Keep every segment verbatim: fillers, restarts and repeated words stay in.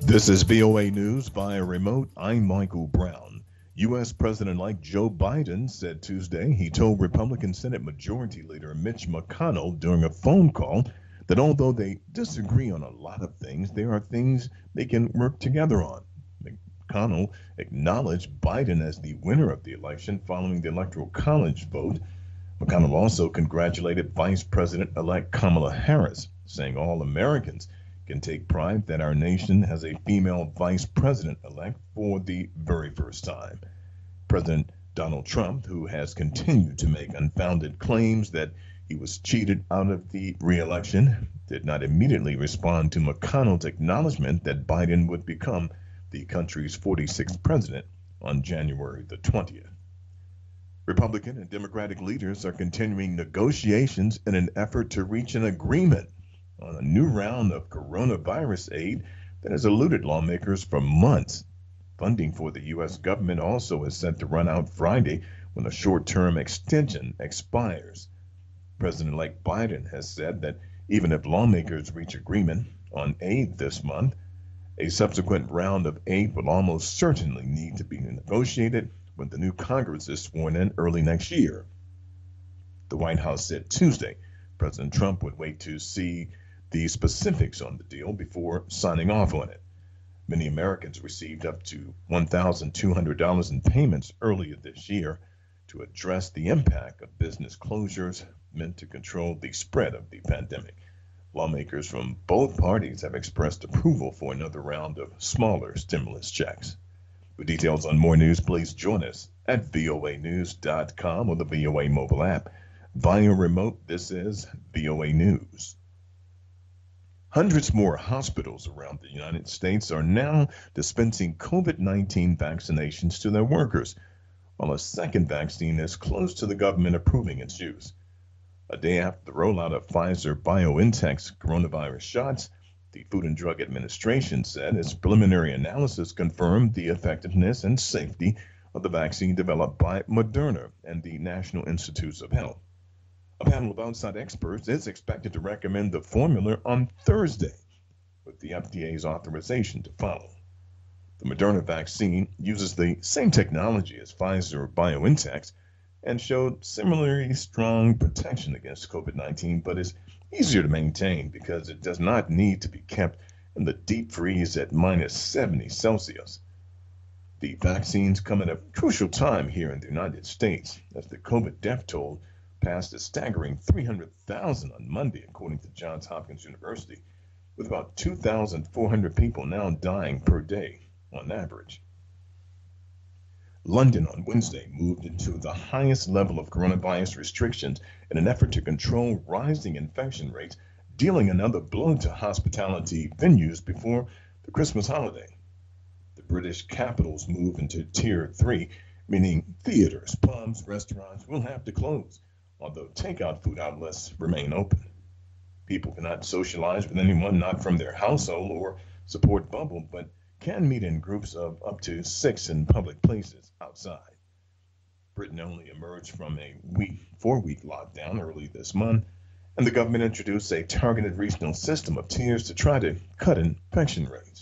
This is V O A News via remote. I'm Michael Brown. U S. President-elect Joe Biden said Tuesday he told Republican Senate Majority Leader Mitch McConnell during a phone call that although they disagree on a lot of things, there are things they can work together on. McConnell acknowledged Biden as the winner of the election following the Electoral College vote. McConnell also congratulated Vice President-elect Kamala Harris, saying all Americans can take pride that our nation has a female vice president-elect for the very first time. President Donald Trump, who has continued to make unfounded claims that he was cheated out of the re-election, did not immediately respond to McConnell's acknowledgement that Biden would become the country's forty-sixth president on January the twentieth. Republican and Democratic leaders are continuing negotiations in an effort to reach an agreement on a new round of coronavirus aid that has eluded lawmakers for months. Funding for the U S government also is set to run out Friday when a short-term extension expires. President-elect Biden has said that even if lawmakers reach agreement on aid this month, a subsequent round of aid will almost certainly need to be negotiated when the new Congress is sworn in early next year. The White House said Tuesday President Trump would wait to see the specifics on the deal before signing off on it. Many Americans received up to one thousand two hundred dollars in payments earlier this year to address the impact of business closures meant to control the spread of the pandemic. Lawmakers from both parties have expressed approval for another round of smaller stimulus checks. For details on more news, please join us at V O A news dot com or the V O A mobile app. Via remote, this is V O A News. Hundreds more hospitals around the United States are now dispensing COVID nineteen vaccinations to their workers, while a second vaccine is close to the government approving its use. A day after the rollout of Pfizer-BioNTech's coronavirus shots, the Food and Drug Administration said its preliminary analysis confirmed the effectiveness and safety of the vaccine developed by Moderna and the National Institutes of Health. A panel of outside experts is expected to recommend the formula on Thursday, with the F D A's authorization to follow. The Moderna vaccine uses the same technology as Pfizer-BioNTech's and showed similarly strong protection against COVID nineteen, but is easier to maintain because it does not need to be kept in the deep freeze at minus seventy Celsius. The vaccines come at a crucial time here in the United States as the COVID death toll passed a staggering three hundred thousand on Monday, according to Johns Hopkins University, with about two thousand four hundred people now dying per day on average. London on Wednesday moved into the highest level of coronavirus restrictions in an effort to control rising infection rates, dealing another blow to hospitality venues before the Christmas holiday. The British capital's move into Tier three, meaning theaters, pubs, restaurants will have to close, although takeout food outlets remain open. People cannot socialize with anyone not from their household or support bubble, but can meet in groups of up to six in public places outside. Britain only emerged from a week, four-week lockdown early this month, and the government introduced a targeted regional system of tiers to try to cut infection rates.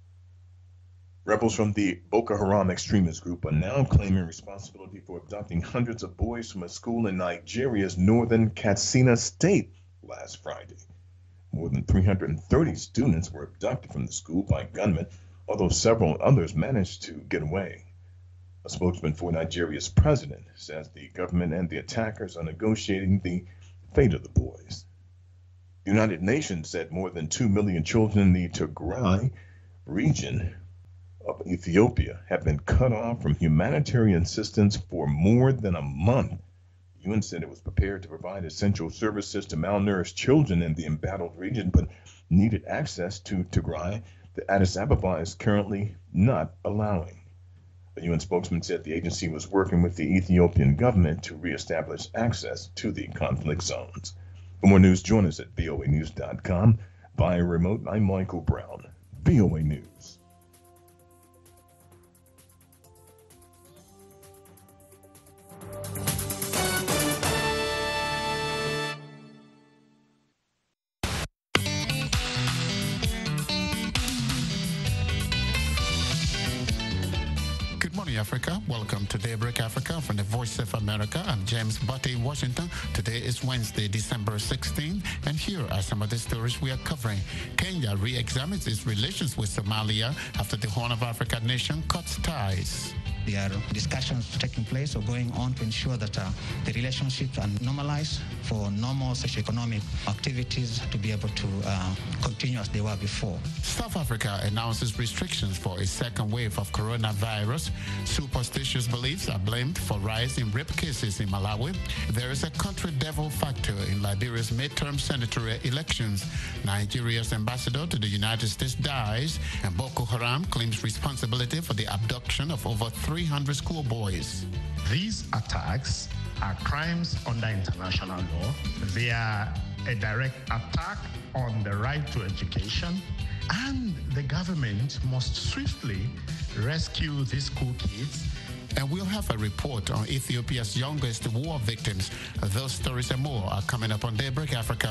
Rebels from the Boko Haram extremist group are now claiming responsibility for abducting hundreds of boys from a school in Nigeria's northern Katsina state last Friday. More than three hundred thirty students were abducted from the school by gunmen, although several others managed to get away. A spokesman for Nigeria's president says the government and the attackers are negotiating the fate of the boys. The United Nations said more than two million children in the Tigray region of Ethiopia have been cut off from humanitarian assistance for more than a month. The U N said it was prepared to provide essential services to malnourished children in the embattled region, but needed access to Tigray that Addis Ababa is currently not allowing. The U N spokesman said the agency was working with the Ethiopian government to reestablish access to the conflict zones. For more news, join us at V O A news dot com. Via remote, I'm Michael Brown, V O A News. morning, Africa. Welcome to Daybreak Africa from the Voice of America. I'm James Butte in Washington. Today is Wednesday, December sixteenth, and here are some of the stories we are covering. Kenya re-examines its relations with Somalia after the Horn of Africa nation cuts ties. There are discussions taking place or going on to ensure that uh, the relationships are normalized for normal socioeconomic activities to be able to uh, continue as they were before. South Africa announces restrictions for a second wave of coronavirus. Superstitious beliefs are blamed for rise in rape cases in Malawi. There is a country devil factor in Liberia's midterm senatorial elections. Nigeria's ambassador to the United States dies, and Boko Haram claims responsibility for the abduction of over three hundred schoolboys. These attacks are crimes under international law. They are a direct attack on the right to education, and the government must swiftly rescue these school kids. And we'll have a report on Ethiopia's youngest war victims. Those stories and more are coming up on Daybreak Africa.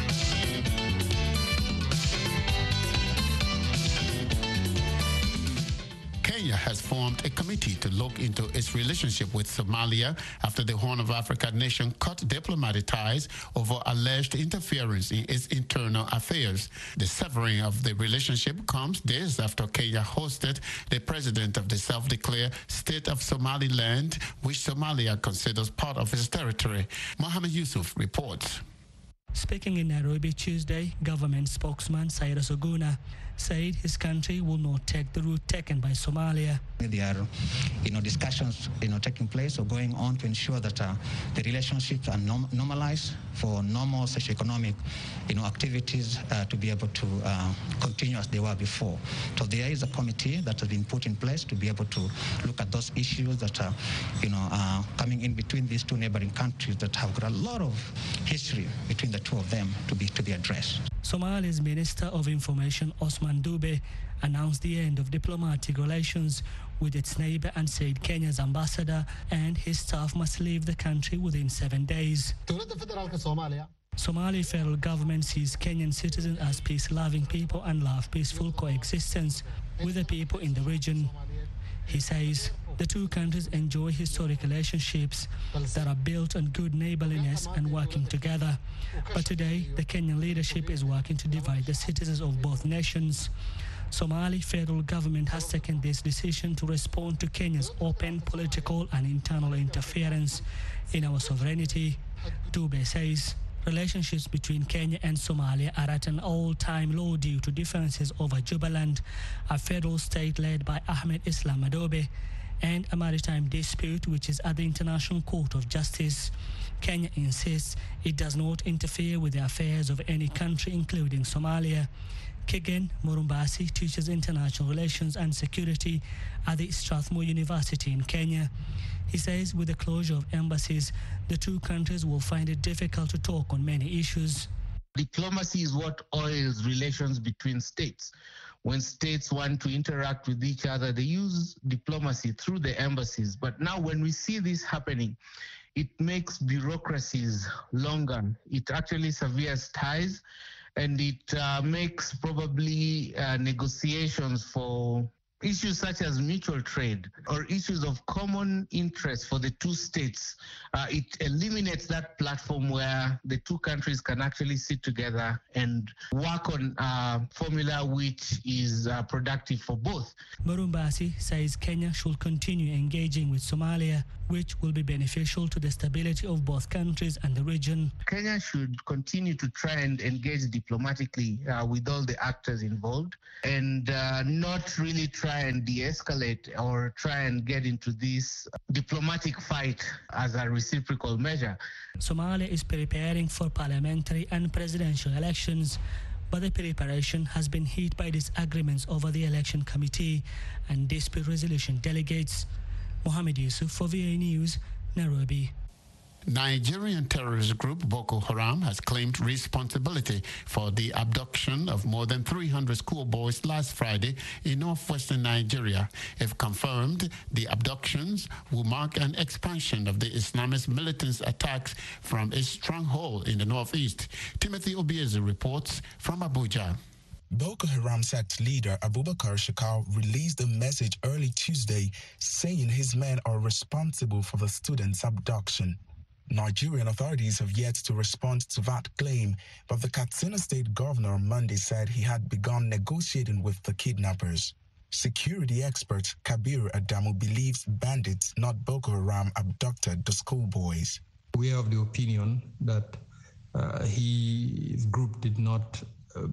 Kenya has formed a committee to look into its relationship with Somalia after the Horn of Africa nation cut diplomatic ties over alleged interference in its internal affairs. The severing of the relationship comes days after Kenya hosted the president of the self-declared State of Somaliland, which Somalia considers part of its territory. Mohammed Yusuf reports. Speaking in Nairobi Tuesday, government spokesman Cyrus Oguna said his country will not take the route taken by Somalia. There are, you know, discussions, you know, taking place or going on to ensure that uh, the relationships are norm normalized for normal socioeconomic, you know, activities uh, to be able to uh, continue as they were before. So there is a committee that has been put in place to be able to look at those issues that are, you know, uh, coming in between these two neighboring countries that have got a lot of history between the two of them to be to be addressed. Somalia's Minister of Information, Osman Dube, announced the end of diplomatic relations with its neighbor and said Kenya's ambassador and his staff must leave the country within seven days. Somali federal government sees Kenyan citizens as peace-loving people and love peaceful coexistence with the people in the region. He says the two countries enjoy historic relationships that are built on good neighborliness and working together. But today, the Kenyan leadership is working to divide the citizens of both nations. Somali federal government has taken this decision to respond to Kenya's open political and internal interference in our sovereignty. Dube says relationships between Kenya and Somalia are at an all-time low due to differences over Jubaland, a federal state led by Ahmed Islam Madobe, and a maritime dispute which is at the International Court of Justice. Kenya insists it does not interfere with the affairs of any country, including Somalia. Kigen Murumbasi teaches international relations and security at the Strathmore University in Kenya. He says with the closure of embassies, the two countries will find it difficult to talk on many issues. Diplomacy is what oils relations between states. When states want to interact with each other, they use diplomacy through the embassies. But now when we see this happening, it makes bureaucracies longer. It actually severs ties, and it uh, makes probably uh, negotiations for issues such as mutual trade or issues of common interest for the two states. Uh, it eliminates that platform where the two countries can actually sit together and work on a formula which is uh, productive for both. Murumbasi says Kenya should continue engaging with Somalia, which will be beneficial to the stability of both countries and the region. Kenya should continue to try and engage diplomatically uh, with all the actors involved and uh, not really try and de-escalate or try and get into this diplomatic fight as a reciprocal measure. Somalia is preparing for parliamentary and presidential elections, but the preparation has been hit by disagreements over the election committee and dispute resolution delegates. Mohammed Yusuf for V A News, Nairobi. Nigerian terrorist group Boko Haram has claimed responsibility for the abduction of more than three hundred schoolboys last Friday in northwestern Nigeria. If confirmed, the abductions will mark an expansion of the Islamist militants' attacks from its stronghold in the northeast. Timothy Obiezu reports from Abuja. Boko Haram sect leader Abubakar Shekau released a message early Tuesday saying his men are responsible for the student's abduction. Nigerian authorities have yet to respond to that claim, but the Katsina State governor on Monday said he had begun negotiating with the kidnappers. Security expert Kabir Adamu believes bandits, not Boko Haram, abducted the schoolboys. We are of the opinion that uh, he, his group did not uh,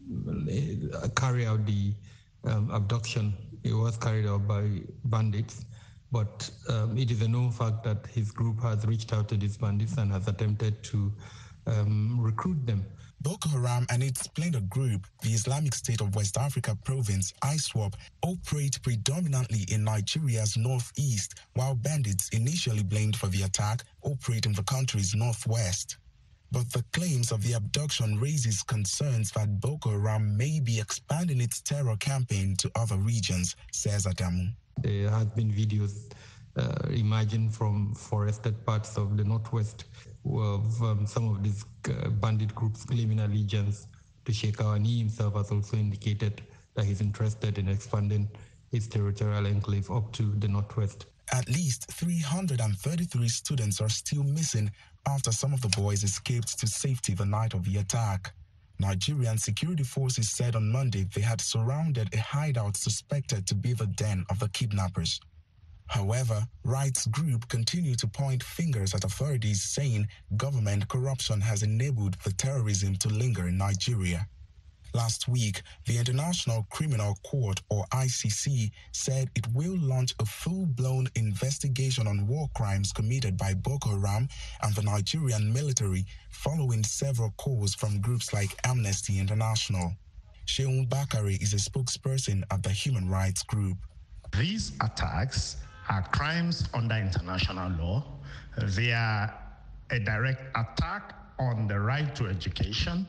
carry out the um, abduction. It was carried out by bandits, but um, it is a known fact that his group has reached out to these bandits and has attempted to um, recruit them. Boko Haram and its splinter group, the Islamic State of West Africa Province, I SWAP, operate predominantly in Nigeria's northeast, while bandits initially blamed for the attack operate in the country's northwest. But the claims of the abduction raises concerns that Boko Haram may be expanding its terror campaign to other regions, says Adamu. There have been videos uh, emerging from forested parts of the northwest of um, some of these uh, bandit groups claiming allegiance to Shekau, and he himself has also indicated that he's interested in expanding his territorial enclave up to the northwest. At least three hundred thirty-three students are still missing after some of the boys escaped to safety the night of the attack. Nigerian security forces said on Monday they had surrounded a hideout suspected to be the den of the kidnappers. However, rights groups continue to point fingers at authorities, saying government corruption has enabled the terrorism to linger in Nigeria. Last week, the International Criminal Court, or I C C, said it will launch a full-blown investigation on war crimes committed by Boko Haram and the Nigerian military, following several calls from groups like Amnesty International. Sheun Bakare is a spokesperson at the human rights group. These attacks are crimes under international law. They are a direct attack on the right to education,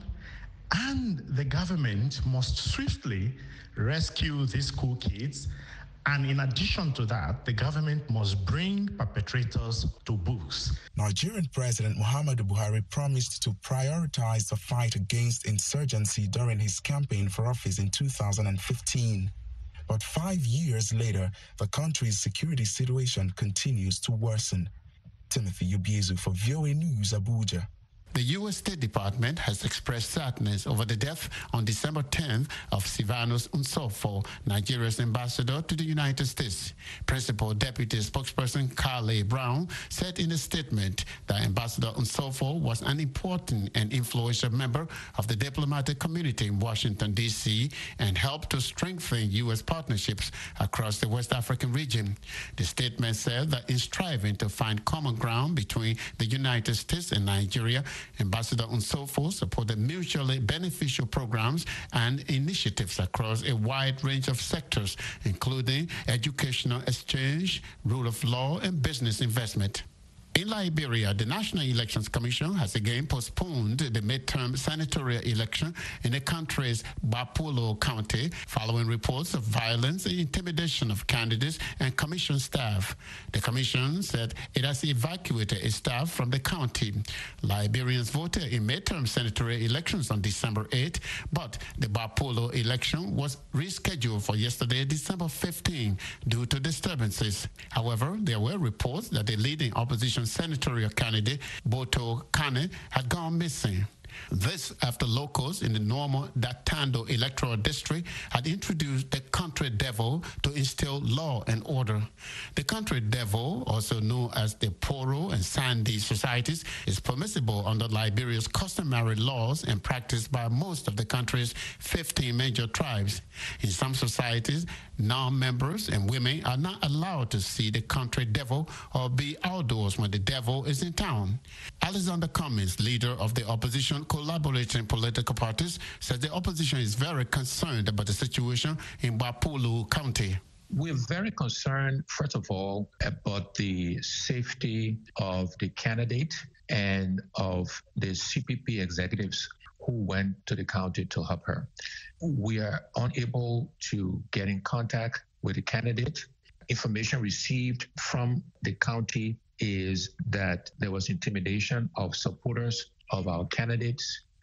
and the government must swiftly rescue these school kids. And in addition to that, the government must bring perpetrators to books. Nigerian President Muhammadu Buhari promised to prioritize the fight against insurgency during his campaign for office in two thousand fifteen. But five years later, the country's security situation continues to worsen. Timothy Ubiezu for V O A News, Abuja. The U S State Department has expressed sadness over the death on December tenth of Silvanus Unsofo, Nigeria's ambassador to the United States. Principal Deputy Spokesperson Carly Brown said in a statement that Ambassador Unsofo was an important and influential member of the diplomatic community in Washington, D C, and helped to strengthen U S partnerships across the West African region. The statement said that in striving to find common ground between the United States and Nigeria, Ambassador Unsofo supported mutually beneficial programs and initiatives across a wide range of sectors, including educational exchange, rule of law, and business investment. In Liberia, the National Elections Commission has again postponed the midterm senatorial election in the country's Bapolo County following reports of violence and intimidation of candidates and commission staff. The commission said it has evacuated its staff from the county. Liberians voted in midterm senatorial elections on December eighth, but the Bapolo election was rescheduled for yesterday, December fifteenth, due to disturbances. However, there were reports that the leading opposition senatorial candidate Boto Kane had gone missing. This after locals in the Normo Datando electoral district had introduced the country devil to instill law and order. The country devil, also known as the Poro and Sandy societies, is permissible under Liberia's customary laws and practiced by most of the country's fifteen major tribes. In some societies, non-members and women are not allowed to see the country devil or be outdoors when the devil is in town. Alexander Cummings, leader of the opposition collaborating political parties, says the opposition is very concerned about the situation in Bapolo County. We're very concerned, first of all, about the safety of the candidate and of the C P P executives who went to the county to help her. We are unable to get in contact with the candidate. Information received from the county is that there was intimidation of supporters of our candidates.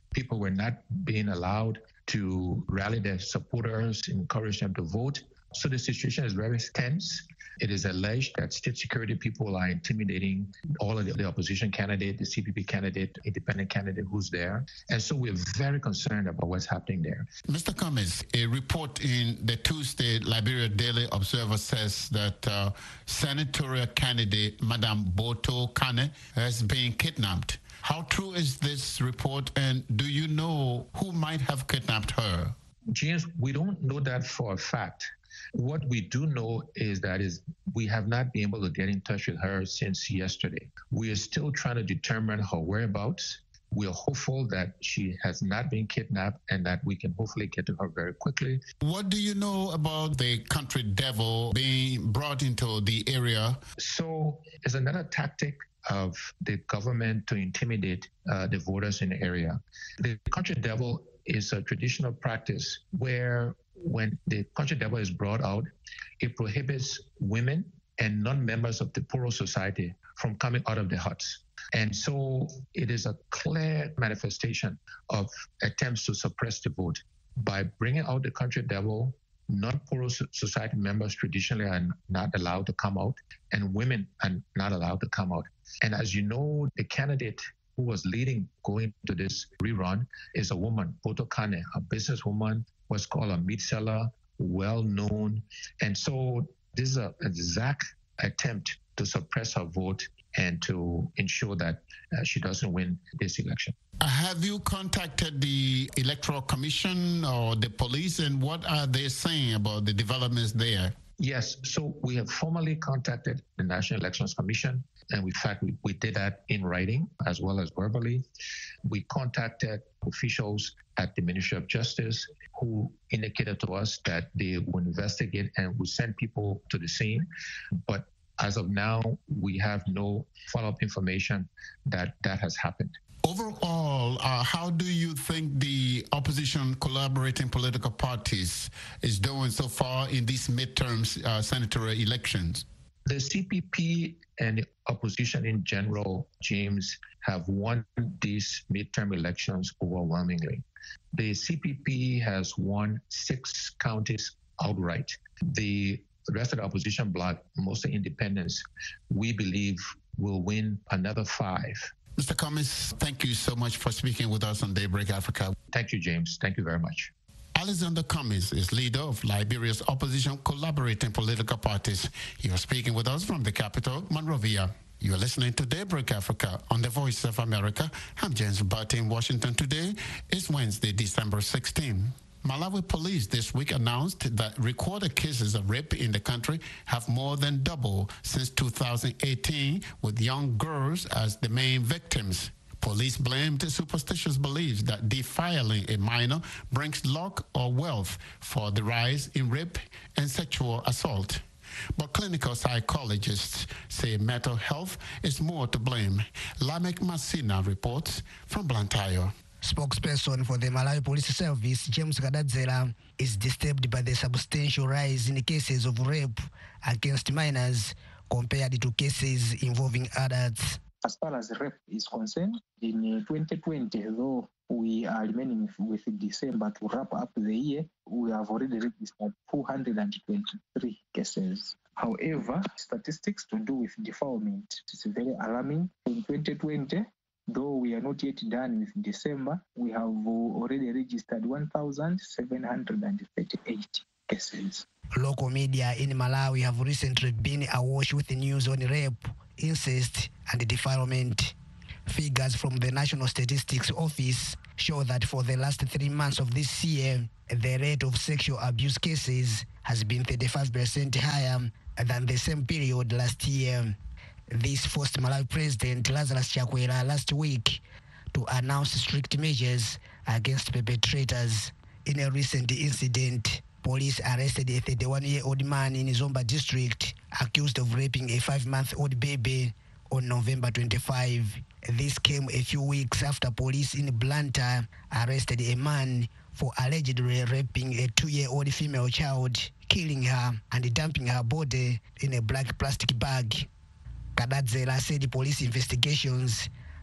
People were not being allowed to rally their supporters, encourage them to vote. So the situation is very tense. It is alleged that state security people are intimidating all of the, the opposition candidate, the C P P candidate, independent candidate who's there. And so we're very concerned about what's happening there. Mister Cummins, a report in the Tuesday Liberia Daily Observer says that uh, senatorial candidate Madame Boto Kane has been kidnapped. How true is this report, and do you know who might have kidnapped her? James, we don't know that for a fact. What we do know is that is we have not been able to get in touch with her since yesterday. We are still trying to determine her whereabouts. We are hopeful that she has not been kidnapped and that we can hopefully get to her very quickly. What do you know about the country devil being brought into the area? So it's another tactic of the government to intimidate uh, the voters in the area. The country devil is a traditional practice where when the country devil is brought out, it prohibits women and non-members of the poorer society from coming out of the huts. And so it is a clear manifestation of attempts to suppress the vote. By bringing out the country devil, non-poorer society members traditionally are not allowed to come out, and women are not allowed to come out. And as you know, the candidate who was leading going to this rerun is a woman, Boto Kane, a businesswoman, was called a meat seller, well-known. And so this is an exact attempt to suppress her vote and to ensure that uh, she doesn't win this election. Have you contacted the Electoral Commission or the police, and what are they saying about the developments there? Yes, so we have formally contacted the National Elections Commission, and in fact, we, we did that in writing as well as verbally. We contacted officials at the Ministry of Justice who indicated to us that they will investigate and will send people to the scene. But as of now, we have no follow-up information that that has happened. Overall, uh, how do you think the opposition collaborating political parties is doing so far in these midterms uh, senatorial elections? The C P P and the opposition in general, James, have won these midterm elections overwhelmingly. The C P P has won six counties outright. The rest of the opposition bloc, mostly independents, we believe will win another five. Mister Cummins, thank you so much for speaking with us on Daybreak Africa. Thank you, James. Thank you very much. Alexander Cummins is leader of Liberia's opposition collaborating political parties. He was speaking with us from the capital, Monrovia. You are listening to Daybreak Africa on the Voice of America. I'm James Barty in Washington. Today is Wednesday, December sixteenth. Malawi police this week announced that recorded cases of rape in the country have more than doubled since two thousand eighteen, with young girls as the main victims. Police blamed superstitious beliefs that defiling a minor brings luck or wealth for the rise in rape and sexual assault. But clinical psychologists say mental health is more to blame. Lamek Masina reports from Blantyre. Spokesperson for the Malawi Police Service, James Kadadzela, is disturbed by the substantial rise in cases of rape against minors compared to cases involving adults. As far as rape is concerned, in twenty twenty, though we are remaining with December to wrap up the year, we have already registered two hundred twenty-three cases. However, statistics to do with defilement is very alarming. In twenty twenty, though we are not yet done with December, we have already registered one thousand seven hundred thirty-eight cases. Local media in Malawi have recently been awash with the news on rape, incest, and defilement. Figures from the National Statistics Office show that for the last three months of this year, the rate of sexual abuse cases has been thirty-five percent higher than the same period last year. This forced Malawi President Lazarus Chakwera last week to announce strict measures against perpetrators. In a recent incident, police arrested a thirty-one-year-old man in Zomba district accused of raping a five-month-old baby on November twenty-fifth. This came a few weeks after police in Blantyre arrested a man for allegedly raping a two-year-old female child, killing her and dumping her body in a black plastic bag. Kadadzela said police investigations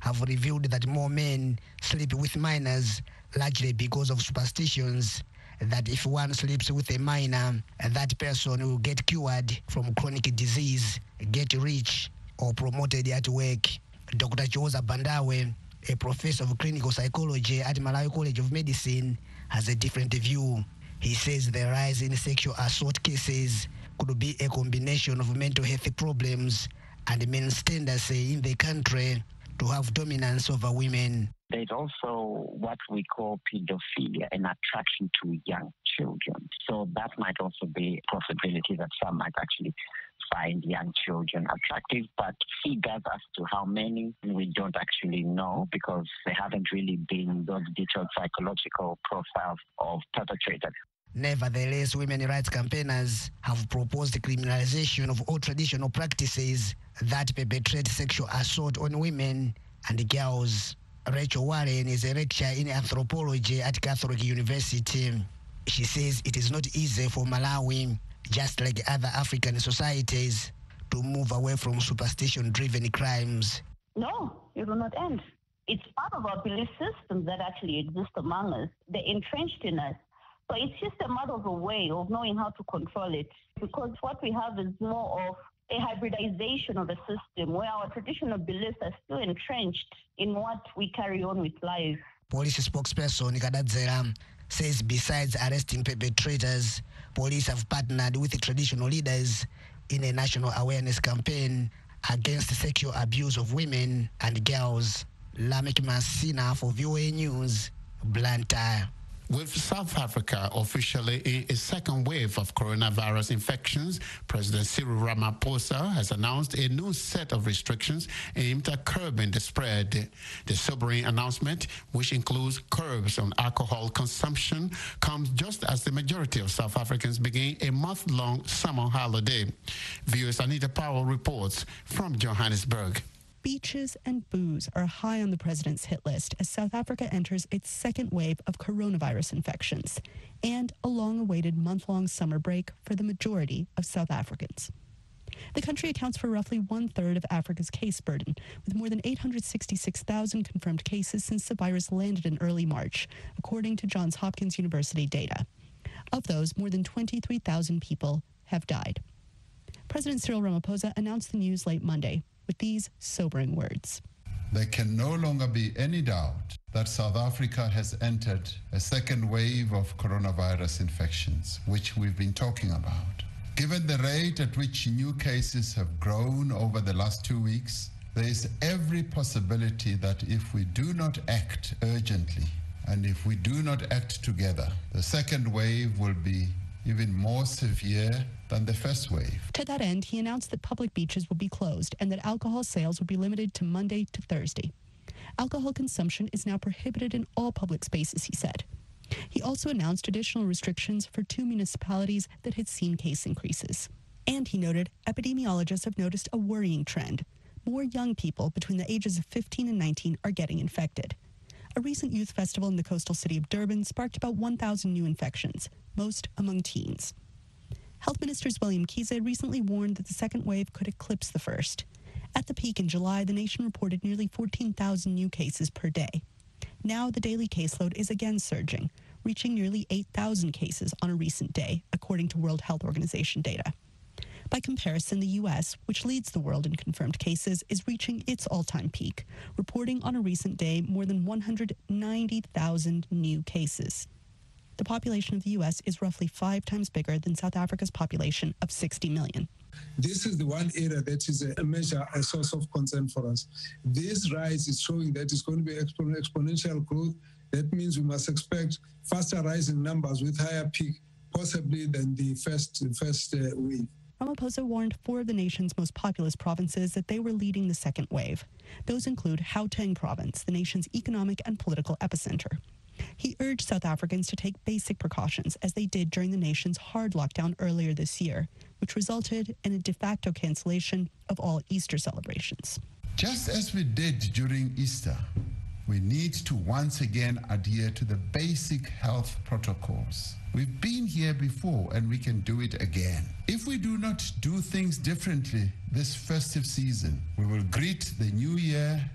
have revealed that more men sleep with minors, largely because of superstitions that if one sleeps with a minor, that person will get cured from chronic disease, get rich, or promoted at work. Doctor Joza Bandawe, a professor of clinical psychology at Malawi College of Medicine, has a different view. He says the rise in sexual assault cases could be a combination of mental health problems and men's tendency in the country to have dominance over women. There's also what we call pedophilia, an attraction to young children. So that might also be a possibility that some might actually find young children attractive, but figures as to how many we don't actually know because there haven't really been those detailed psychological profiles of perpetrators. Nevertheless, women rights campaigners have proposed the criminalization of all traditional practices that perpetrate sexual assault on women and girls. Rachel Warren is a lecturer in anthropology at Catholic University. She says it is not easy for Malawi, just like other African societies, to move away from superstition-driven crimes. No, it will not end. It's part of our belief systems that actually exist among us. They're entrenched in us. So it's just a matter of a way of knowing how to control it, because what we have is more of a hybridization of a system where our traditional beliefs are still entrenched in what we carry on with life. Police spokesperson Kadadzera says besides arresting perpetrators, police have partnered with traditional leaders in a national awareness campaign against sexual abuse of women and girls. Lamek Masina for V O A News, Blantyre. With South Africa officially in a second wave of coronavirus infections, President Cyril Ramaphosa has announced a new set of restrictions aimed at curbing the spread. The sobering announcement, which includes curbs on alcohol consumption, comes just as the majority of South Africans begin a month-long summer holiday. V O A's Anita Powell reports from Johannesburg. Beaches and booze are high on the president's hit list as South Africa enters its second wave of coronavirus infections and a long-awaited month-long summer break for the majority of South Africans. The country accounts for roughly one-third of Africa's case burden, with more than eight hundred sixty-six thousand confirmed cases since the virus landed in early March, according to Johns Hopkins University data. Of those, more than twenty-three thousand people have died. President Cyril Ramaphosa announced the news late Monday with these sobering words. There can no longer be any doubt that South Africa has entered a second wave of coronavirus infections, which we've been talking about. Given the rate at which new cases have grown over the last two weeks, there is every possibility that if we do not act urgently and if we do not act together, the second wave will be even more severe than the first wave. To that end, he announced that public beaches would be closed and that alcohol sales would be limited to Monday to Thursday. Alcohol consumption is now prohibited in all public spaces, he said. He also announced additional restrictions for two municipalities that had seen case increases. And he noted epidemiologists have noticed a worrying trend. More young people between the ages of fifteen and nineteen are getting infected. A recent youth festival in the coastal city of Durban sparked about one thousand new infections, most among teens. Health Minister William Kize recently warned that the second wave could eclipse the first. At the peak in July, the nation reported nearly fourteen thousand new cases per day. Now the daily caseload is again surging, reaching nearly eight thousand cases on a recent day, according to World Health Organization data. By comparison, the U S, which leads the world in confirmed cases, is reaching its all-time peak, reporting on a recent day more than one hundred ninety thousand new cases. The population of the U S is roughly five times bigger than South Africa's population of sixty million. This is the one area that is a measure, a source of concern for us. This rise is showing that it's going to be expon- exponential growth. That means we must expect faster rising numbers with higher peak, possibly than the first, first uh, wave. Ramaphosa warned four of the nation's most populous provinces that they were leading the second wave. Those include Gauteng province, the nation's economic and political epicenter. He urged South Africans to take basic precautions as they did during the nation's hard lockdown earlier this year, which resulted in a de facto cancellation of all Easter celebrations. Just as we did during Easter, we need to once again adhere to the basic health protocols. We've been here before and we can do it again. If we do not do things differently this festive season, we will greet the new year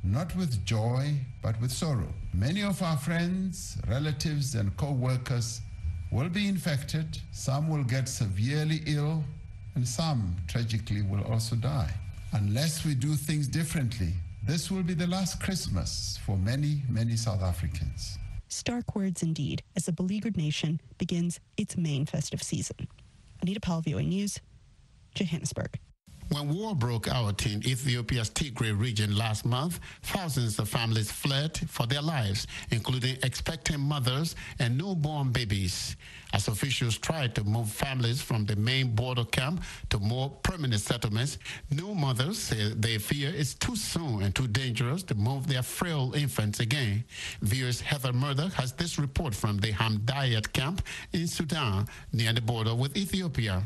not with joy, but with sorrow. Many of our friends, relatives, and co-workers will be infected. Some will get severely ill, and some, tragically, will also die. Unless we do things differently, this will be the last Christmas for many, many South Africans. Stark words indeed, as the beleaguered nation begins its main festive season. Anita Powell, V O A News, Johannesburg. When war broke out in Ethiopia's Tigray region last month, thousands of families fled for their lives, including expectant mothers and newborn babies. As officials tried to move families from the main border camp to more permanent settlements, new mothers say they fear it's too soon and too dangerous to move their frail infants again. V O A's Heather Murdoch has this report from the Hamdayat camp in Sudan, near the border with Ethiopia.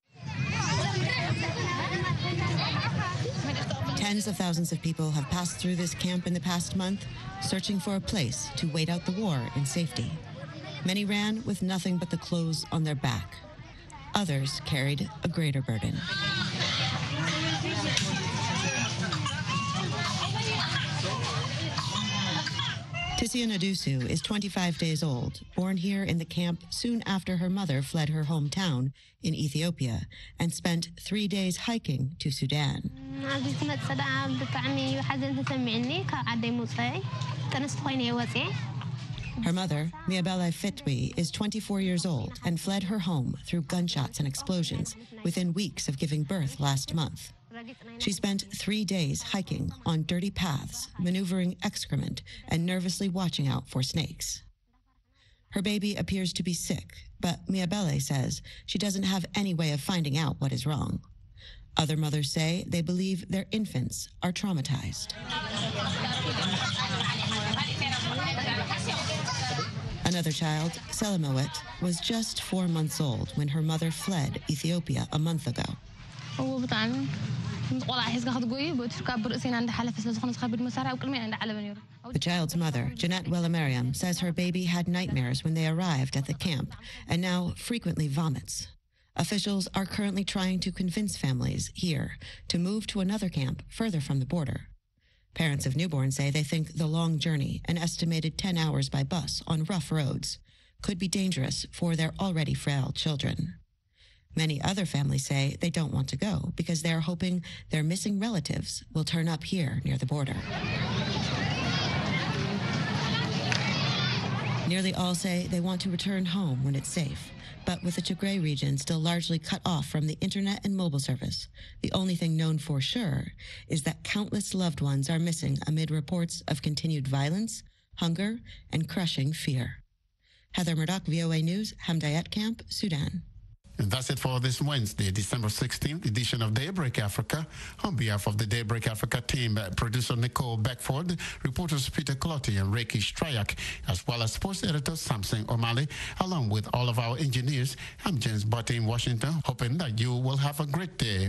Tens of thousands of people have passed through this camp in the past month, searching for a place to wait out the war in safety. Many ran with nothing but the clothes on their back. Others carried a greater burden. Tisia Nadusu is twenty-five days old, born here in the camp soon after her mother fled her hometown in Ethiopia and spent three days hiking to Sudan. Her mother, Miabele Fitwi, is twenty-four years old and fled her home through gunshots and explosions within weeks of giving birth last month. She spent three days hiking on dirty paths, maneuvering excrement, and nervously watching out for snakes. Her baby appears to be sick, but Miabele says she doesn't have any way of finding out what is wrong. Other mothers say they believe their infants are traumatized. Another child, Selamowet, was just four months old when her mother fled Ethiopia a month ago. The child's mother, Jeanette Wellamariam, says her baby had nightmares when they arrived at the camp and now frequently vomits. Officials are currently trying to convince families here to move to another camp further from the border. Parents of newborns say they think the long journey, an estimated ten hours by bus on rough roads, could be dangerous for their already frail children. Many other families say they don't want to go because they are hoping their missing relatives will turn up here near the border. Nearly all say they want to return home when it's safe, but with the Tigray region still largely cut off from the internet and mobile service, the only thing known for sure is that countless loved ones are missing amid reports of continued violence, hunger, and crushing fear. Heather Murdoch, V O A News, Hamdayat Camp, Sudan. And that's it for this Wednesday, December sixteenth edition of Daybreak Africa. On behalf of the Daybreak Africa team, uh, producer Nicole Beckford, reporters Peter Clotti and Reiki Strayak, as well as sports editor Samson O'Malley, along with all of our engineers, I'm James Butte in Washington, hoping that you will have a great day.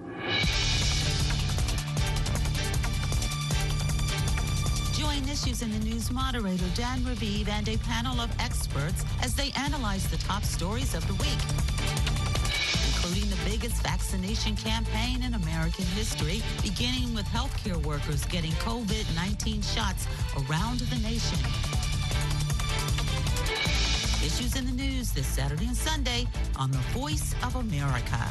Join Issues in the News moderator Dan Ravid and a panel of experts as they analyze the top stories of the week, including the biggest vaccination campaign in American history, beginning with healthcare workers getting COVID nineteen shots around the nation. Issues in the News this Saturday and Sunday on The Voice of America.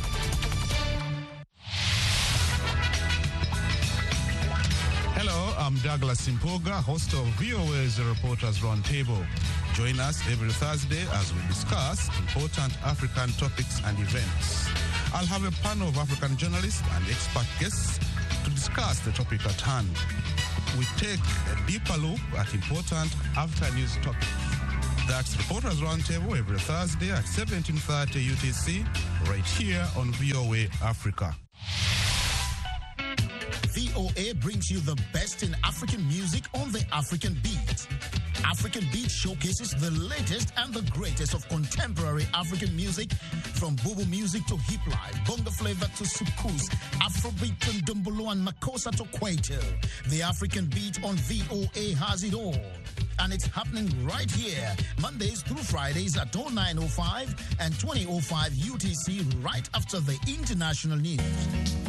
Hello, I'm Douglas Simpoga, host of V O A's Reporters Roundtable. Join us every Thursday as we discuss important African topics and events. I'll have a panel of African journalists and expert guests to discuss the topic at hand. We take a deeper look at important after-news topics. That's Reporters Roundtable every Thursday at seventeen thirty U T C, right here on V O A Africa. V O A brings you the best in African music on the African Beat. African Beat showcases the latest and the greatest of contemporary African music, from Bobo music to hip life, bongo flavor to soukous, Afrobeat to Ndombolo and Makossa to Kwaito. The African Beat on V O A has it all. And it's happening right here, Mondays through Fridays at oh nine oh five and twenty oh five U T C, right after the international news.